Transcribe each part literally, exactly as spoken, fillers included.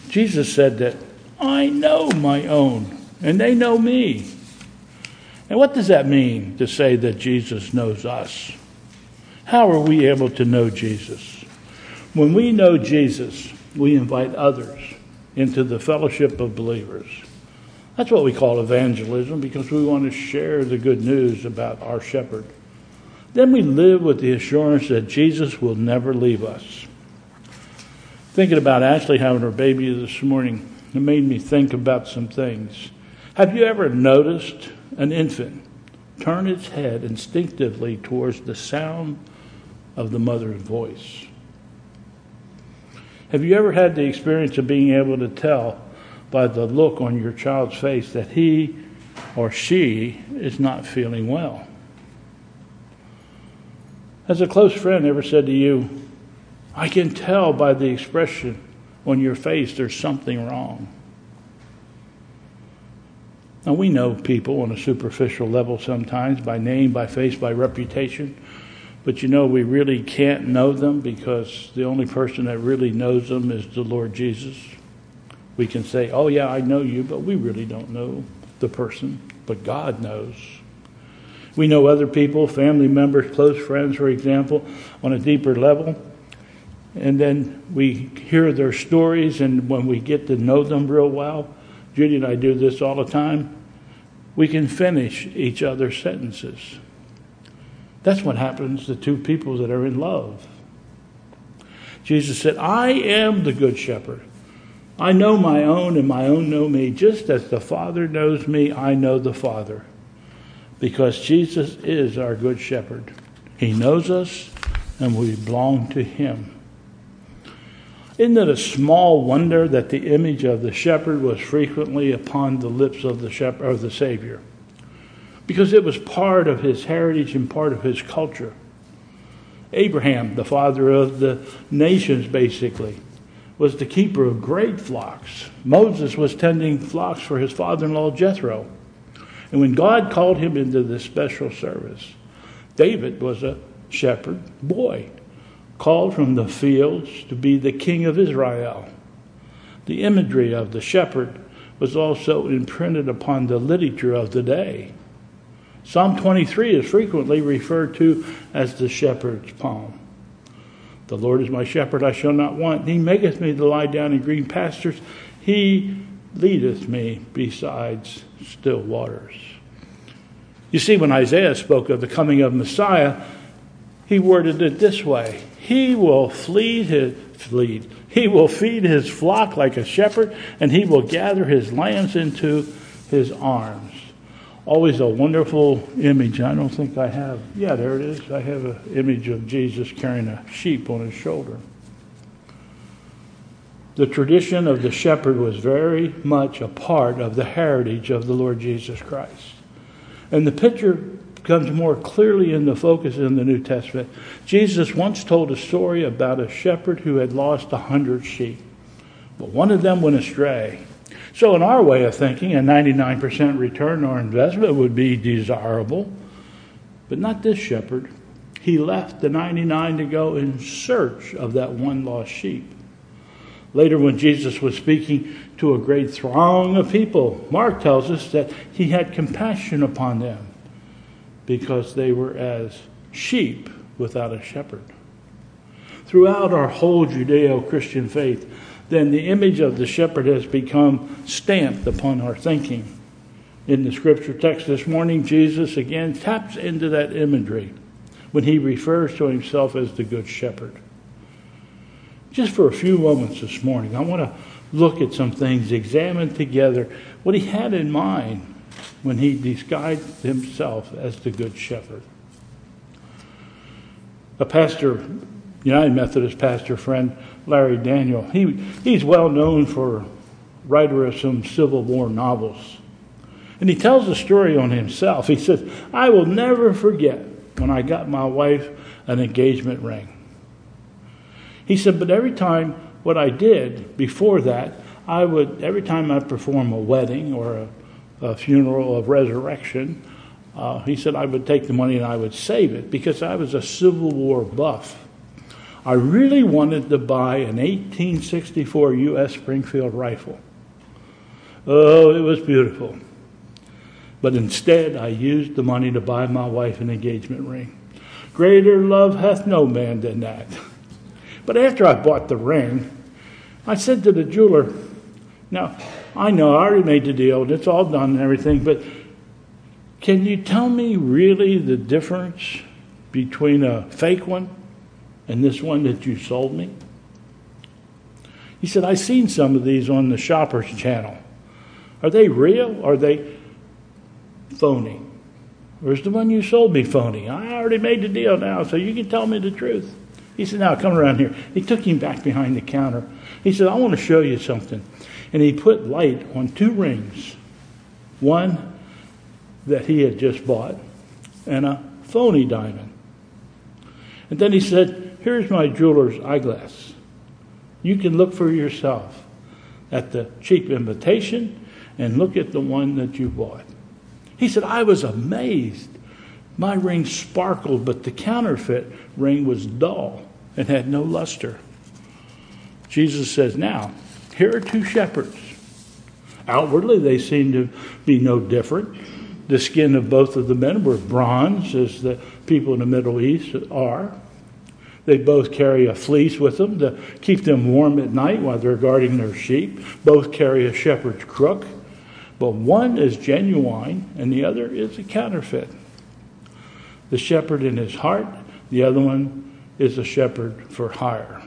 Jesus said that, I know my own, and they know me. And what does that mean to say that Jesus knows us? How are we able to know Jesus? When we know Jesus, we invite others into the fellowship of believers. That's what we call evangelism, because we want to share the good news about our shepherd. Then we live with the assurance that Jesus will never leave us. Thinking about Ashley having her baby this morning, it made me think about some things. Have you ever noticed an infant turn its head instinctively towards the sound of the mother's voice? Have you ever had the experience of being able to tell by the look on your child's face that he or she is not feeling well? Has a close friend ever said to you, I can tell by the expression on your face there's something wrong? Now, we know people on a superficial level sometimes, by name, by face, by reputation. But you know, we really can't know them, because the only person that really knows them is the Lord Jesus. We can say, oh yeah, I know you, but we really don't know the person. But God knows. We know other people, family members, close friends, for example, on a deeper level. And then we hear their stories, and when we get to know them real well, Judy and I do this all the time, we can finish each other's sentences. That's what happens to two people that are in love. Jesus said, I am the good shepherd. I know my own, and my own know me. Just as the Father knows me, I know the Father. Because Jesus is our good shepherd. He knows us, and we belong to him. Isn't it a small wonder that the image of the shepherd was frequently upon the lips of the shepherd, of the Savior? Because it was part of his heritage and part of his culture. Abraham, the father of the nations, basically, was the keeper of great flocks. Moses was tending flocks for his father-in-law Jethro. And when God called him into this special service, David was a shepherd boy, called from the fields to be the king of Israel. The imagery of the shepherd was also imprinted upon the literature of the day. Psalm twenty-three is frequently referred to as the shepherd's psalm. The Lord is my shepherd, I shall not want. He maketh me to lie down in green pastures. He leadeth me beside still waters. You see, when Isaiah spoke of the coming of Messiah, he worded it this way. He will feed his, feed, he will feed his flock like a shepherd, and he will gather his lambs into his arms. Always a wonderful image. I don't think I have. Yeah, there it is. I have an image of Jesus carrying a sheep on his shoulder. The tradition of the shepherd was very much a part of the heritage of the Lord Jesus Christ. And the picture comes more clearly into focus in the New Testament. Jesus once told a story about a shepherd who had lost a hundred sheep, but one of them went astray. So in our way of thinking, a ninety-nine percent return on investment would be desirable, but not this shepherd. He left the ninety-nine to go in search of that one lost sheep. Later, when Jesus was speaking to a great throng of people, Mark tells us that he had compassion upon them because they were as sheep without a shepherd. Throughout our whole Judeo-Christian faith, then the image of the shepherd has become stamped upon our thinking. In the scripture text this morning, Jesus again taps into that imagery when he refers to himself as the good shepherd. Just for a few moments this morning, I want to look at some things, examine together what he had in mind when he described himself as the good shepherd. A pastor, United Methodist pastor friend, Larry Daniel, he, he's well known for writer of some Civil War novels. And he tells a story on himself. He says, I will never forget when I got my wife an engagement ring. He said, but every time what I did before that, I would, every time I perform a wedding or a, a funeral of resurrection, uh, he said I would take the money and I would save it because I was a Civil War buff. I really wanted to buy an eighteen sixty-four U S Springfield rifle. Oh, it was beautiful. But instead, I used the money to buy my wife an engagement ring. Greater love hath no man than that. But after I bought the ring, I said to the jeweler, now, I know I already made the deal, and it's all done and everything, but can you tell me really the difference between a fake one and this one that you sold me? He said, I've seen some of these on the Shoppers channel. Are they real? Are they phony? Or is the one you sold me phony? I already made the deal now, so you can tell me the truth. He said, now come around here. He took him back behind the counter. He said, I want to show you something. And he put light on two rings. One that he had just bought and a phony diamond. And then he said, here's my jeweler's eyeglass. You can look for yourself at the cheap imitation and look at the one that you bought. He said, I was amazed. My ring sparkled, but the counterfeit ring was dull and had no luster. Jesus says, now, here are two shepherds. Outwardly, they seem to be no different. The skin of both of the men were bronze, as the people in the Middle East are. They both carry a fleece with them to keep them warm at night while they're guarding their sheep. Both carry a shepherd's crook. But one is genuine and the other is a counterfeit. The shepherd in his heart, the other one is a shepherd for hire.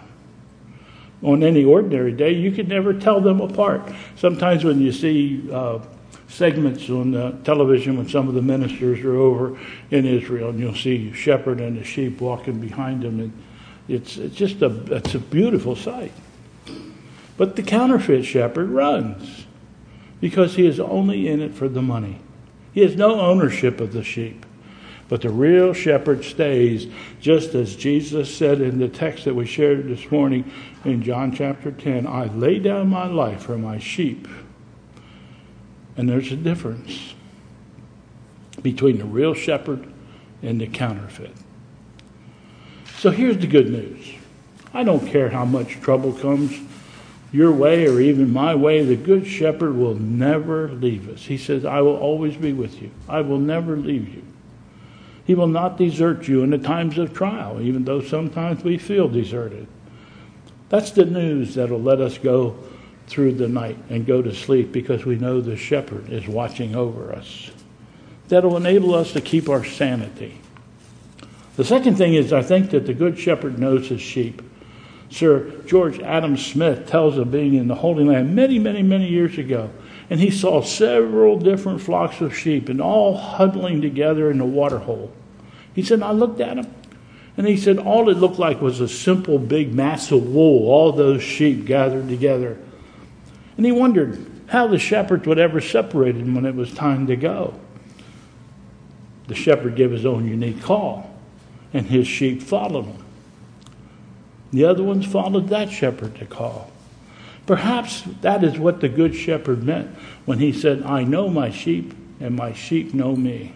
On any ordinary day, you could never tell them apart. Sometimes when you see uh, segments on uh, television when some of the ministers are over in Israel, and you'll see a shepherd and a sheep walking behind them, and it's, it's just a, it's a beautiful sight. But the counterfeit shepherd runs because he is only in it for the money. He has no ownership of the sheep. But the real shepherd stays, just as Jesus said in the text that we shared this morning in John chapter ten, I lay down my life for my sheep. And there's a difference between the real shepherd and the counterfeit. So here's the good news. I don't care how much trouble comes your way or even my way, the good shepherd will never leave us. He says, I will always be with you. I will never leave you. He will not desert you in the times of trial, even though sometimes we feel deserted. That's the news that will let us go through the night and go to sleep because we know the shepherd is watching over us. That will enable us to keep our sanity. The second thing is I think that the good shepherd knows his sheep. Sir George Adam Smith tells of being in the Holy Land many, many, many years ago. And he saw several different flocks of sheep and all huddling together in the water hole. He said, I looked at them. And he said, all it looked like was a simple big mass of wool, all those sheep gathered together. And he wondered how the shepherds would ever separate them when it was time to go. The shepherd gave his own unique call, and his sheep followed him. The other ones followed that shepherd to call. Perhaps that is what the good shepherd meant when he said, I know my sheep and my sheep know me.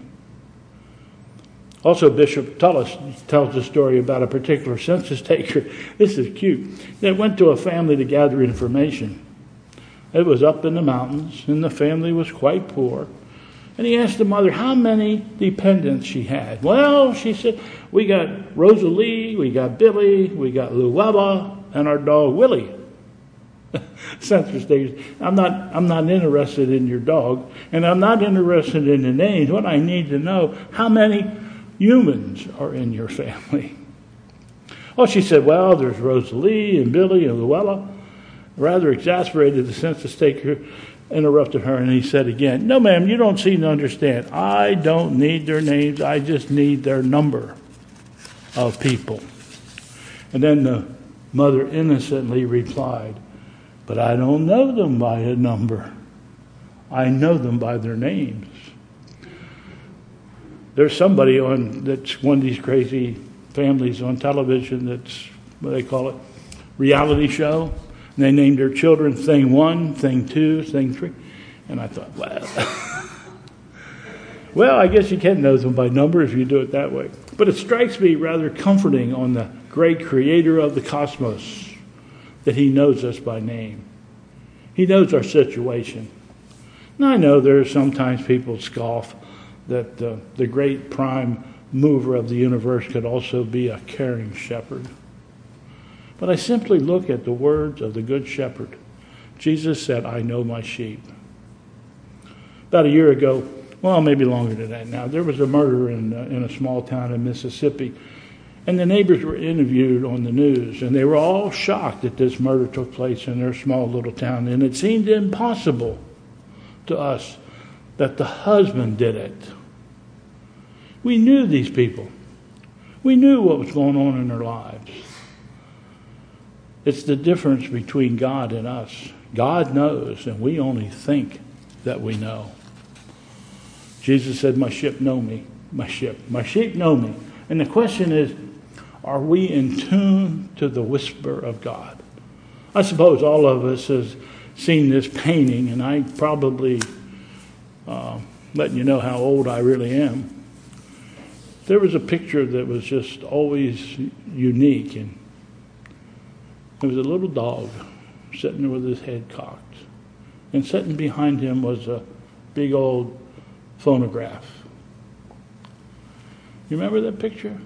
Also, Bishop Tullis tells a story about a particular census taker. This is cute. They went to a family to gather information. It was up in the mountains, and the family was quite poor. And he asked the mother how many dependents she had. Well, she said, we got Rosalie, we got Billy, we got Luella, and our dog Willie. Census takers, I'm not, I'm not interested in your dog, and I'm not interested in the names. What I need to know, how many humans are in your family? Oh, she said, well, there's Rosalie and Billy and Luella. Rather exasperated, the census taker interrupted her, and he said again, no, ma'am, you don't seem to understand. I don't need their names. I just need their number of people. And then the mother innocently replied, but I don't know them by a number. I know them by their names. There's somebody on that's one of these crazy families on television that's, what do they call it, reality show. And they named their children Thing One, Thing Two, Thing Three. And I thought, wow. Well, I guess you can know them by number if you do it that way. But it strikes me rather comforting on the great creator of the cosmos, that he knows us by name. He knows our situation. And I know there are sometimes people scoff that uh, the great prime mover of the universe could also be a caring shepherd. But I simply look at the words of the Good Shepherd. Jesus said, I know my sheep. About a year ago, well, maybe longer than that now, there was a murder in, uh, in a small town in Mississippi. And the neighbors were interviewed on the news, and they were all shocked that this murder took place in their small little town. And it seemed impossible to us that the husband did it. We knew these people. We knew what was going on in their lives. It's the difference between God and us. God knows, and we only think that we know. Jesus said, my sheep know me. My sheep. My sheep know me. And the question is, are we in tune to the whisper of God? I suppose all of us has seen this painting, and I probably uh, letting you know how old I really am. There was a picture that was just always unique, and there was a little dog sitting there with his head cocked, and sitting behind him was a big old phonograph. You remember that picture?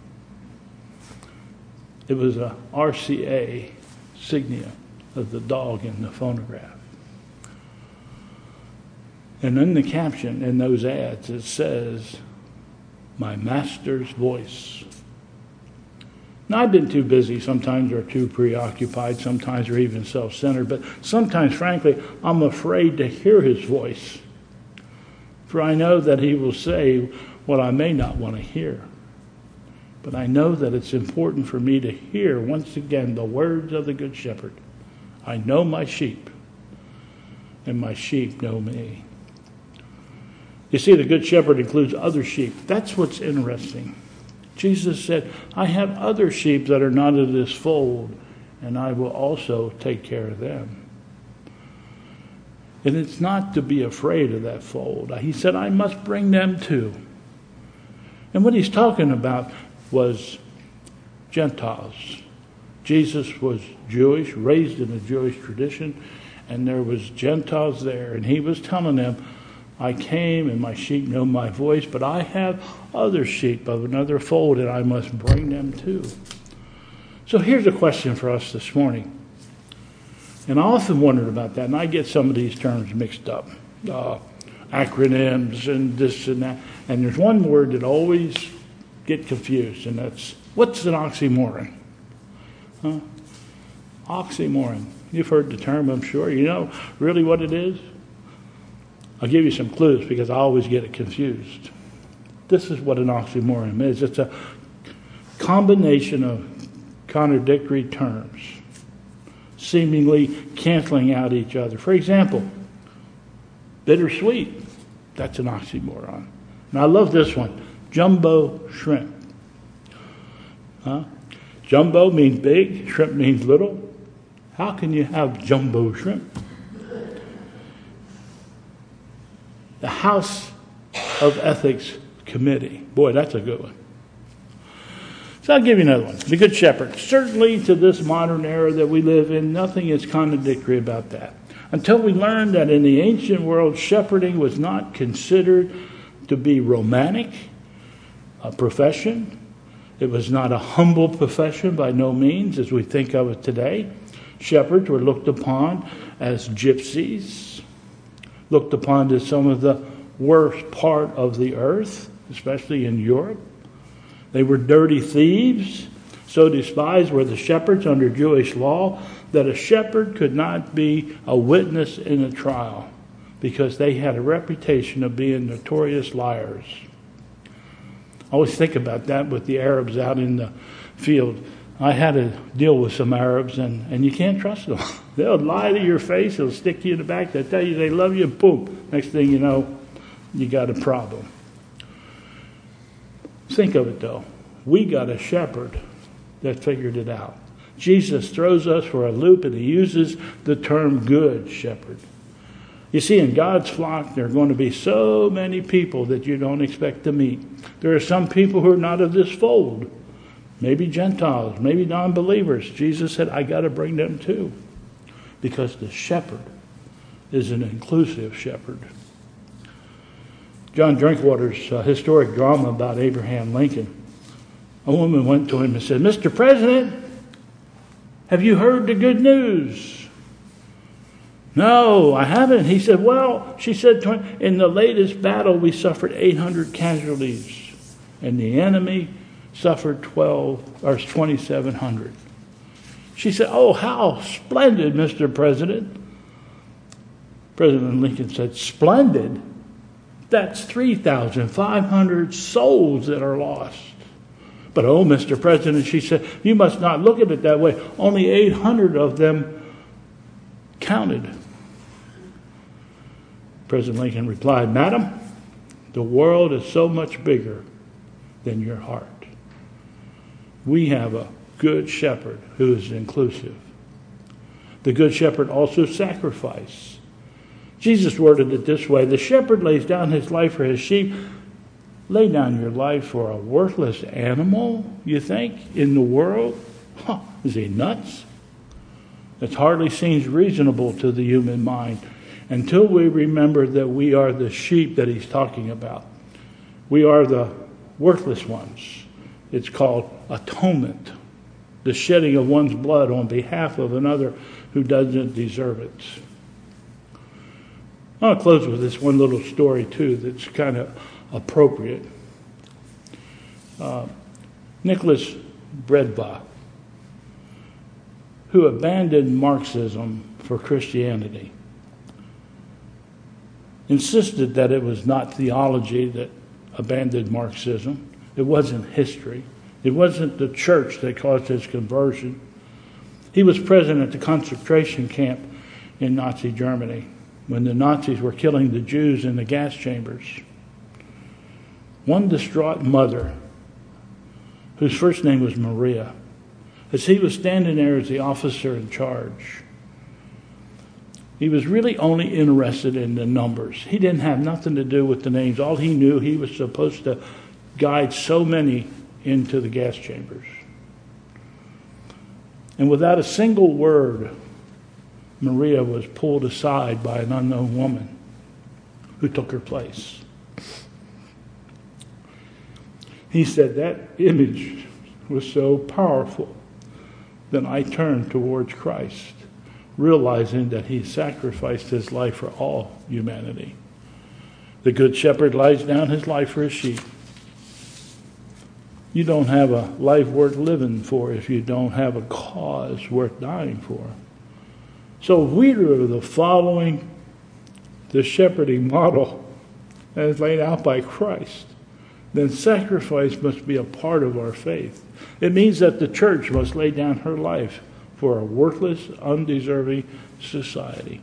It was a R C A insignia of the dog in the phonograph. And in the caption in those ads, it says, my master's voice. Now, I've been too busy sometimes, or too preoccupied, sometimes, or even self-centered, but sometimes, frankly, I'm afraid to hear his voice. For I know that he will say what I may not want to hear. But I know that it's important for me to hear, once again, the words of the Good Shepherd. I know my sheep, and my sheep know me. You see, the Good Shepherd includes other sheep. That's what's interesting. Jesus said, I have other sheep that are not of this fold, and I will also take care of them. And it's not to be afraid of that fold. He said, I must bring them too. And what he's talking about was Gentiles. Jesus was Jewish, raised in a Jewish tradition, and there was Gentiles there. And he was telling them, I came and my sheep know my voice, but I have other sheep of another fold, and I must bring them too. So here's a question for us this morning. And I often wondered about that, and I get some of these terms mixed up. Uh, acronyms and this and that. And there's one word that always get confused, and that's, what's an oxymoron? Huh? Oxymoron. You've heard the term, I'm sure. You know really what it is? I'll give you some clues because I always get it confused. This is what an oxymoron is. It's a combination of contradictory terms, seemingly canceling out each other. For example, bittersweet. That's an oxymoron. And I love this one. Jumbo shrimp. Huh? Jumbo means big. Shrimp means little. How can you have jumbo shrimp? The House of Ethics Committee. Boy, that's a good one. So I'll give you another one. The Good Shepherd. Certainly to this modern era that we live in, nothing is contradictory about that. Until we learn that in the ancient world, shepherding was not considered to be romantic, a profession. It was not a humble profession by no means as we think of it today. Shepherds were looked upon as gypsies, looked upon as some of the worst part of the earth, especially in Europe. They were dirty thieves. So despised were the shepherds under Jewish law that a shepherd could not be a witness in a trial because they had a reputation of being notorious liars. I always think about that with the Arabs out in the field. I had to deal with some Arabs, and, and you can't trust them. They'll lie to your face. They'll stick you in the back. They'll tell you they love you, and boom. Next thing you know, you got a problem. Think of it, though. We got a shepherd that figured it out. Jesus throws us for a loop, and he uses the term good shepherd. You see, in God's flock, there are going to be so many people that you don't expect to meet. There are some people who are not of this fold. maybe Gentiles, maybe non-believers. Jesus said, I got to bring them too. Because the shepherd is an inclusive shepherd. John Drinkwater's uh, historic drama about Abraham Lincoln. A woman went to him and said, Mister President, have you heard the good news? No, I haven't. He said, well, she said, in the latest battle we suffered eight hundred casualties, and the enemy suffered twelve or twenty-seven hundred. She said, oh, how splendid, Mister President. President Lincoln said, splendid? That's three thousand five hundred souls that are lost. But, oh, Mister President, she said, you must not look at it that way. Only eight hundred of them counted. President Lincoln replied, Madam, the world is so much bigger than your heart. We have a good shepherd who is inclusive. The good shepherd also sacrificed. Jesus worded it this way, the shepherd lays down his life for his sheep. Lay down your life for a worthless animal, you think, in the world? Huh, is he nuts? It hardly seems reasonable to the human mind until we remember that we are the sheep that he's talking about. We are the worthless ones. It's called atonement, the shedding of one's blood on behalf of another who doesn't deserve it. I'll close with this one little story, too, that's kind of appropriate. Uh, Nicholas Bredbach, who abandoned Marxism for Christianity, insisted that it was not theology that abandoned Marxism. It wasn't history. It wasn't the church that caused his conversion. He was present at the concentration camp in Nazi Germany when the Nazis were killing the Jews in the gas chambers. One distraught mother, whose first name was Maria, as he was standing there as the officer in charge, he was really only interested in the numbers. He didn't have nothing to do with the names. All he knew, he was supposed to guide so many into the gas chambers. And without a single word, Maria was pulled aside by an unknown woman who took her place. He said, that image was so powerful that I turned towards Christ, realizing that he sacrificed his life for all humanity. The good shepherd lays down his life for his sheep. You don't have a life worth living for if you don't have a cause worth dying for. So if we are the following the shepherding model as laid out by Christ, then sacrifice must be a part of our faith. It means that the church must lay down her life for a worthless, undeserving society.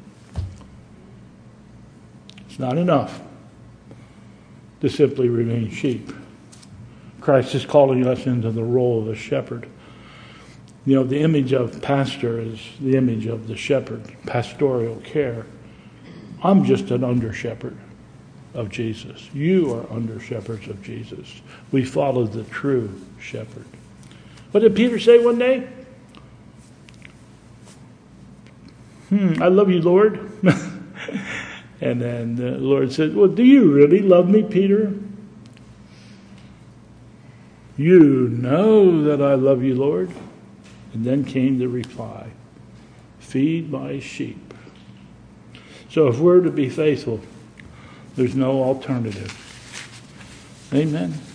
It's not enough to simply remain sheep. Christ is calling us into the role of a shepherd. You know, the image of pastor is the image of the shepherd, pastoral care. I'm just an under-shepherd of Jesus. You are under-shepherds of Jesus. We follow the true shepherd. What did Peter say one day? Hmm, I love you, Lord. And then the Lord said, well, do you really love me, Peter? You know that I love you, Lord. And then came the reply, feed my sheep. So if we're to be faithful, there's no alternative. Amen.